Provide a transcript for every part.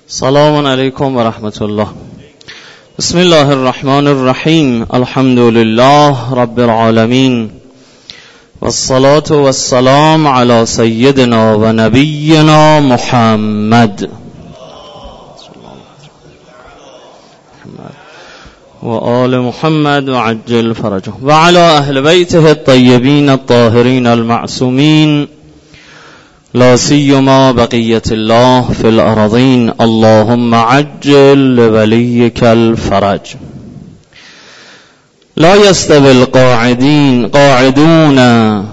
سلام علیکم و رحمت الله. بسم الله الرحمن الرحیم. الحمد لله رب العالمین والصلاة والسلام علی سیدنا و نبینا محمد و آل محمد و عجل فرجه و علی اهل بیته الطیبین الطاهرین المعصومین لا سیما بقیت الله فی الارضین. اللهم عجل لولیک الفرج. لا یستوی قاعدون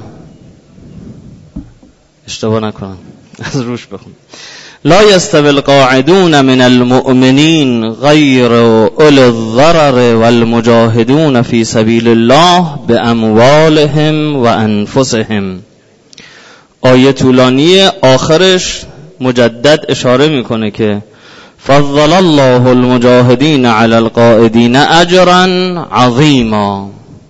اشتباه نکنم از روش بخون. لا یستوی القاعدون من المؤمنین غیر اولی الضرر والمجاهدون فی سبیل الله باموالهم و انفسهم. آیه طولانی، آخرش مجدد اشاره میکنه که فضل الله المجاهدین علی القاعدین اجرا عظیما.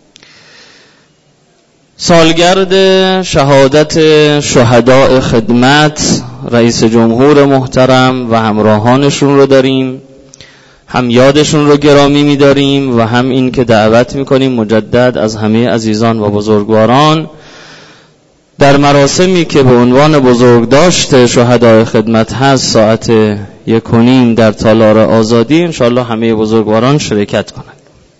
سالگرد شهادت شهداء خدمت رئیس جمهور محترم و همراهانشون رو داریم، هم یادشون رو گرامی می‌داریم و هم این که دعوت می‌کنیم مجدد از همه عزیزان و بزرگواران در مراسمی که به عنوان بزرگداشت شهداء خدمت هست ساعت 1:30 در تالار آزادی انشاءالله همه بزرگواران شرکت کنند.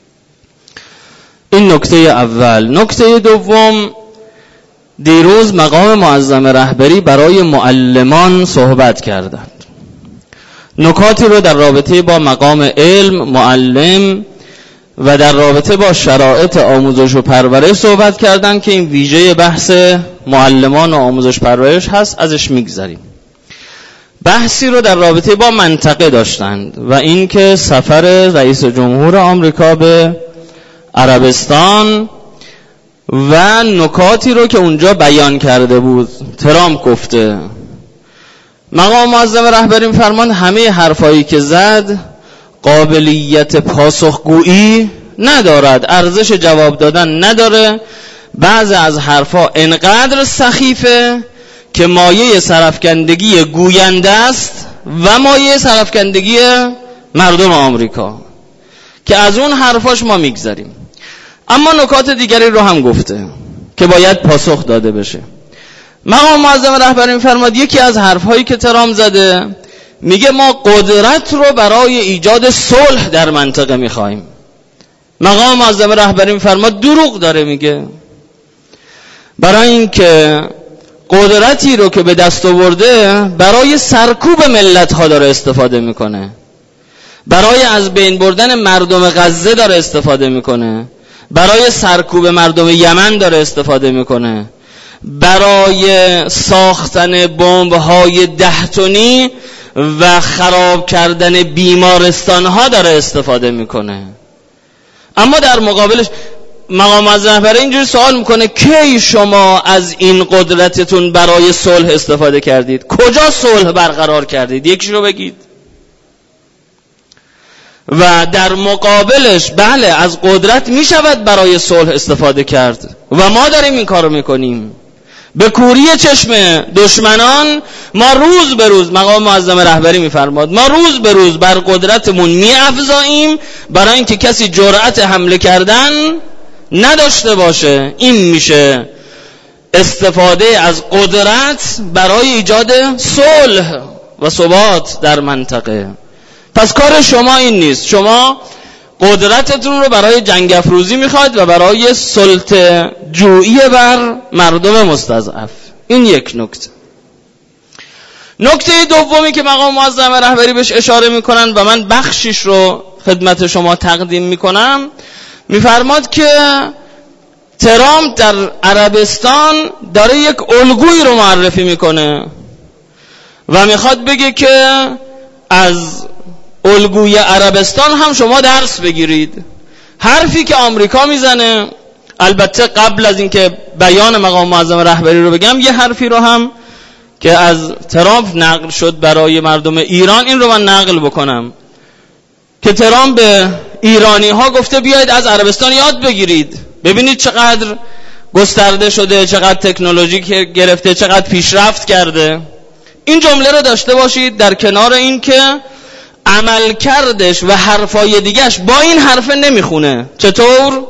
این نکته اول. نکته دوم، دیروز مقام معظم رهبری برای معلمان صحبت کردند. نکاتی رو در رابطه با مقام علم، معلم و در رابطه با شرایط آموزش و پرورش صحبت کردند که این ویژه بحث معلمان و آموزش پرورش هست، ازش میگذریم. بحثی رو در رابطه با منطقه داشتند و این که سفر رئیس جمهور آمریکا به عربستان و نکاتی رو که اونجا بیان کرده بود. ترامپ گفته، مقام معظم رهبری فرمان همه حرفایی که زد قابلیت پاسخگویی ندارد، ارزش جواب دادن نداره. بعضی از حرفا انقدر سخیفه که مایه سرافکندگی گوینده است و مایه سرافکندگی مردم آمریکا که از اون حرفاش ما میگذاریم. اما نکات دیگری رو هم گفته که باید پاسخ داده بشه. مقام معظم رهبری فرماد یکی از حرفایی که ترامپ زده، میگه ما قدرت رو برای ایجاد صلح در منطقه میخوایم. مقام معظم رهبری فرماد دروغ داره میگه. برای اینکه قدرتی رو که به دست آورده برای سرکوب ملت ها داره استفاده میکنه، برای از بین بردن مردم غزه داره استفاده میکنه، برای سرکوب مردم یمن داره استفاده میکنه، برای ساختن بمب‌های 10 تنی و خراب کردن بیمارستان ها داره استفاده میکنه. اما در مقابلش مقام معظم رهبری اینجوری سوال میکنه کی شما از این قدرتتون برای صلح استفاده کردید؟ کجا صلح برقرار کردید؟ یکیش رو بگید. و در مقابلش بله از قدرت میشود برای صلح استفاده کرد و ما داریم این کارو میکنیم. به کوری چشم دشمنان ما روز به روز، مقام معظم رهبری میفرماد، ما روز به روز بر قدرتمون میافزاییم برای اینکه کسی جرأت حمله کردن نداشته باشه. این میشه استفاده از قدرت برای ایجاد صلح و ثبات در منطقه. پس کار شما این نیست. شما قدرتتون رو برای جنگ افروزی میخواید و برای سلطه جویی بر مردم مستضعف. این یک نکته. نکته دومی که مقام معظم رهبری بهش اشاره میکنن و من بخشیش رو خدمت شما تقدیم میکنم، میفرماد که ترامپ در عربستان داره یک الگویی رو معرفی میکنه و میخواد بگه که از الگوی عربستان هم شما درس بگیرید. حرفی که آمریکا میزنه، البته قبل از اینکه بیان مقام معظم رهبری رو بگم یه حرفی رو هم که از ترامپ نقل شد برای مردم ایران این رو من نقل بکنم که ترامپ به ایرانی ها گفته بیاید از عربستان یاد بگیرید، ببینید چقدر گسترده شده، چقدر تکنولوژی گرفته، چقدر پیشرفت کرده. این جمله رو داشته باشید در کنار این که عمل کردش و حرفای دیگهش با این حرف نمیخونه. چطور؟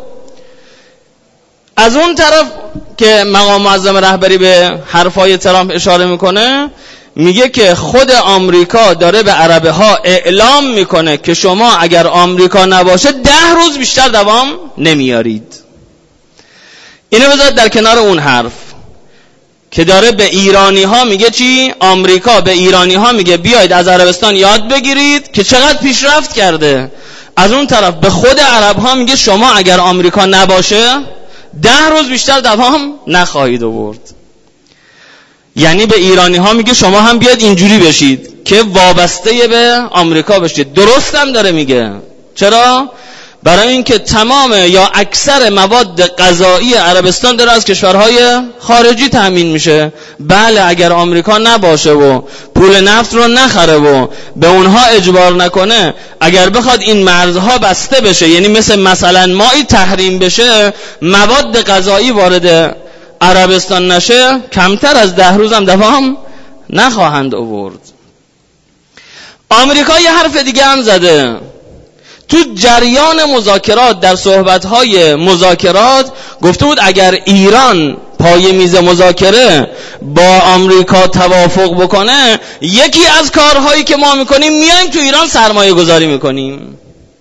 از اون طرف که مقام معظم رهبری به حرفای ترامپ اشاره میکنه، میگه که خود آمریکا داره به عربه ها اعلام میکنه که شما اگر آمریکا نباشه 10 روز بیشتر دوام نمیارید. اینو بذارید در کنار اون حرف که داره به ایرانی ها میگه چی؟ آمریکا به ایرانی ها میگه بیاید از عربستان یاد بگیرید که چقدر پیشرفت کرده. از اون طرف به خود عرب ها میگه شما اگر آمریکا نباشه 10 روز بیشتر دوام نخواهید آورد. یعنی به ایرانی ها میگه شما هم بیاید اینجوری بشید که وابسته به آمریکا بشید. درست هم داره میگه. چرا؟ برای اینکه تمام یا اکثر مواد غذایی عربستان داره از کشورهای خارجی تامین میشه. بله اگر آمریکا نباشه و پول نفت رو نخره و به اونها اجبار نکنه، اگر بخواد این مرزها بسته بشه، یعنی مثلا مایی تحریم بشه، مواد غذایی وارد عربستان نشه، کمتر از 10 روز هم دوام نخواهند آورد. آمریکا یه حرف دیگه هم زده. تو جریان مذاکرات، در صحبت‌های مذاکرات گفته بود اگر ایران پای میز مذاکره با آمریکا توافق بکنه، یکی از کارهایی که ما میکنیم میایم تو ایران سرمایه گذاری میکنیم.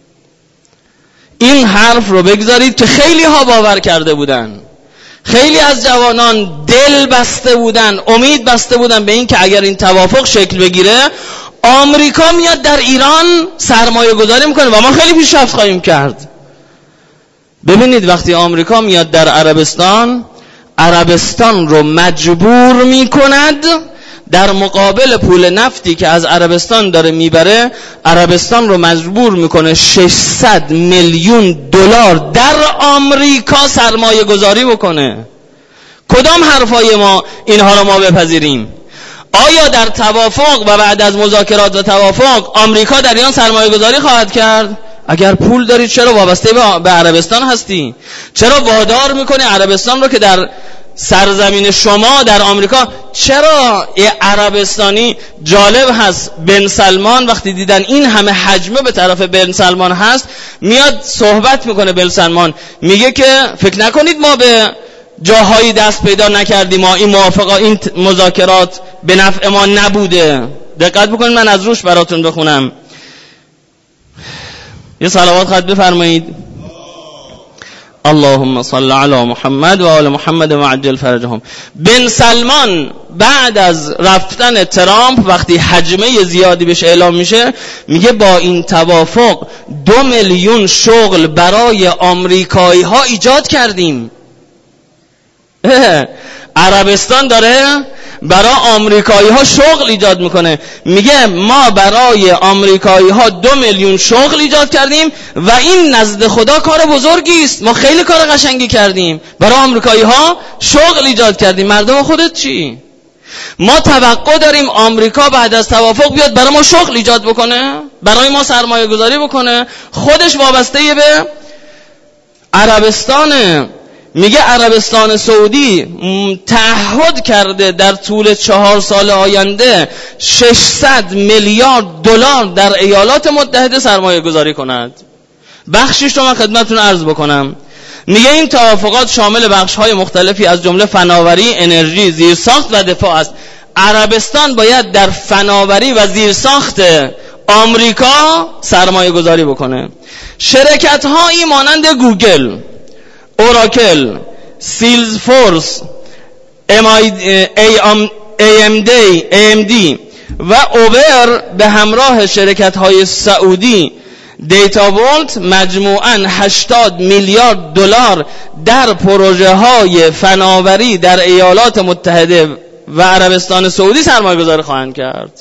این حرف رو بگذارید که خیلی ها باور کرده بودن، خیلی از جوانان دل بسته بودن، امید بسته بودن به این که اگر این توافق شکل بگیره آمریکا میاد در ایران سرمایه گذاری میکنه و ما خیلی پیشرفت خواهیم کرد. ببینید وقتی آمریکا میاد در عربستان رو مجبور میکند در مقابل پول نفتی که از عربستان داره میبره، عربستان رو مجبور میکنه 600 میلیون دلار در آمریکا سرمایه گذاری بکنه. کدام حرفای ما اینها رو ما بپذیریم؟ آیا در توافق و بعد از مذاکرات و توافق آمریکا در ایران سرمایه گذاری خواهد کرد؟ اگر پول داری چرا وابسته به عربستان هستی؟ چرا وادار میکنی عربستان رو که در سرزمین شما در آمریکا؟ چرا عربستانی جالب هست بن سلمان وقتی دیدن این همه حجمه به طرف بن سلمان هست، میاد صحبت میکنه. بن سلمان میگه که فکر نکنید ما به جاهایی دست پیدا نکردیم، ما این موافقه این مذاکرات به نفع ما نبوده. دقت بکنید من از روش براتون بخونم. یه صلوات خط بفرمایید. اللهم صل علی محمد و آل محمد و عجل فرجهم. بن سلمان بعد از رفتن ترامپ وقتی حجمه زیادی بهش اعلام میشه، میگه با این توافق 2 میلیون شغل برای آمریکایی ها ایجاد کردیم. عربستان داره برای آمریکایی ها شغل ایجاد میکنه. میگه ما برای آمریکایی ها 2 میلیون شغل ایجاد کردیم و این نزد خدا کار بزرگی است. ما خیلی کار قشنگی کردیم، برای آمریکایی ها شغل ایجاد کردیم. مردم خودت چی؟ ما توقع داریم آمریکا بعد از توافق بیاد برای ما شغل ایجاد بکنه، برای ما سرمایه گذاری بکنه. خودش وابسته به عربستانه. میگه عربستان سعودی تعهد کرده در طول 4 سال آینده 600 میلیارد دلار در ایالات متحده سرمایه گذاری کند. بخشش رو من خدمتتون عرض بکنم. میگه این توافقات شامل بخش‌های مختلفی از جمله فناوری، انرژی، زیرساخت و دفاع است. عربستان باید در فناوری و زیرساخت آمریکا سرمایه گذاری بکنه. شرکت‌هایی مانند گوگل، اوراکل، سیلزفورس، AMD و اوبر به همراه شرکت‌های سعودی دیتا ولت مجموعاً 80 میلیارد دلار در پروژه‌های فناوری در ایالات متحده و عربستان سعودی سرمایه گذاری خواهند کرد.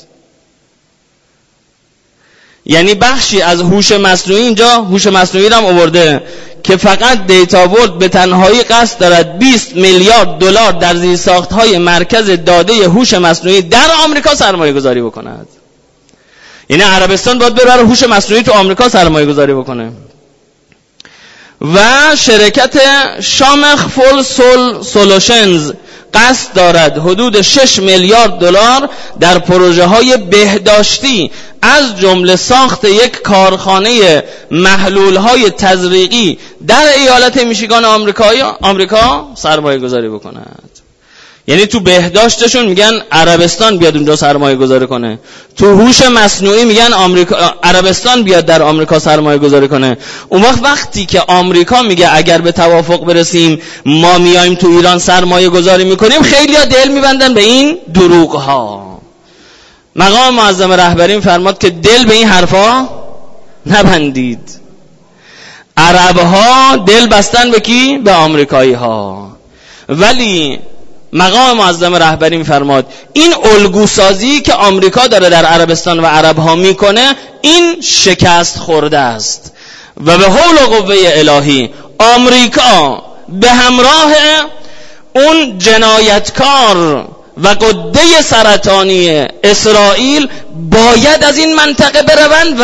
یعنی بخشی از هوش مصنوعی، اینجا هوش مصنوعی رو هم آورده که فقط دیتا ورد به تنهایی قصد دارد 20 میلیارد دلار در زیرساخت‌های مرکز داده هوش مصنوعی در آمریکا سرمایه گذاری بکند. یعنی عربستان باید بره هوش مصنوعی تو آمریکا سرمایه گذاری بکنه. و شرکت شامخ فول سولوشنز قصد دارد حدود 6 میلیارد دلار در پروژه های بهداشتی از جمله ساخت یک کارخانه محلول های تزریقی در ایالت میشیگان آمریکا سرمایه گذاری بکند. یعنی تو بهداشتشون میگن عربستان بیاد اونجا سرمایه گذاری کنه، تو هوش مصنوعی میگن عربستان بیاد در آمریکا سرمایه گذاری کنه. اون وقتی که آمریکا میگه اگر به توافق برسیم ما میایم تو ایران سرمایه گذاری میکنیم، خیلی ها دل میبندن به این دروغ ها. مقام معظم رهبری فرماد که دل به این حرفا نبندید. عرب ها دل بستن به کی؟ به آمریکایی ها. ولی مقام معظم رهبری می‌فرماد این الگوسازی که آمریکا داره در عربستان و عرب ها میکنه این شکست خورده است و به حول و قوه الهی آمریکا به همراه اون جنایتکار و قده سرطانی اسرائیل باید از این منطقه بروند و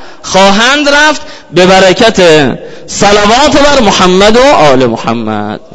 خواهند رفت به برکت صلوات بر محمد و آل محمد.